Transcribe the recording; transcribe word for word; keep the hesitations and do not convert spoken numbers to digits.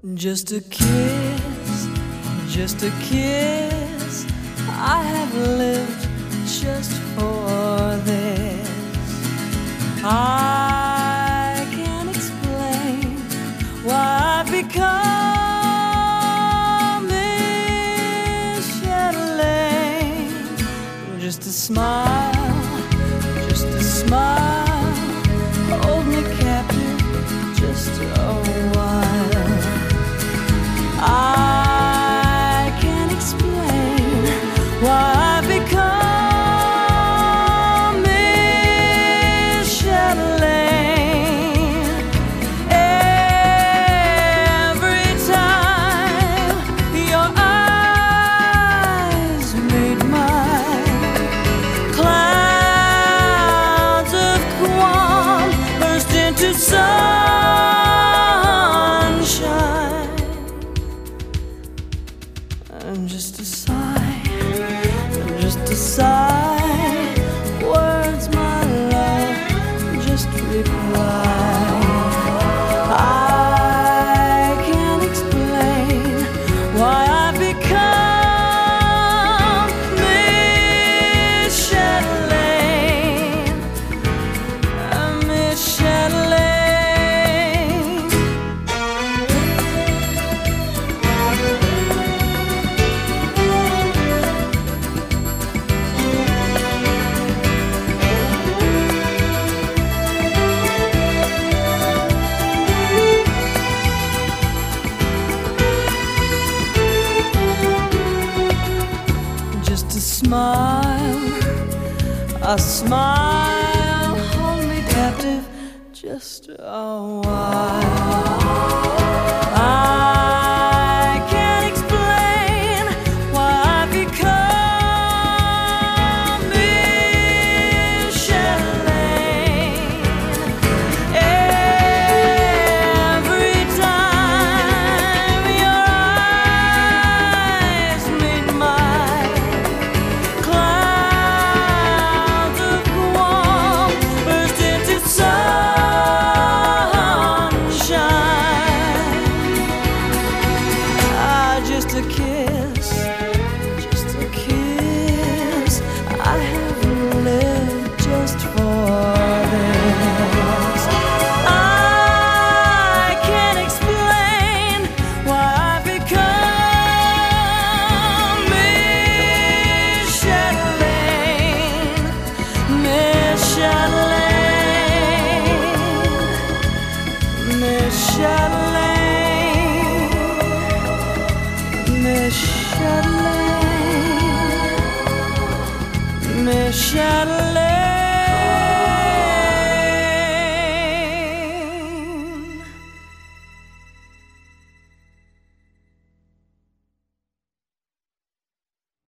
Just a kiss, just a kiss. I have lived just for this. I can't explain why I've become Miss Chatelaine. Just a smile, just a smile, hold me captive just a while. I can't explain why I've become Miss Chatelaine. Every time your eyes meet mine, clouds of Guam burst into sunshine. And just a sigh, just a sigh, words, my love, just reply. I can't explain why I've become Miss Chatelaine, Miss Chatelaine. Just a smile, a smile, hold me captive just a while. I can't explain why I've become Miss Chatelaine. Every time your eyes meet mine, clouds of Guam burst into sunshine. Ah, just a kiss, just a kiss. I have lived just for this. I can't explain why I've become Miss Chatelaine, Miss Chatelaine, Miss Chatelaine, Miss Chatelaine, Miss Chatelaine.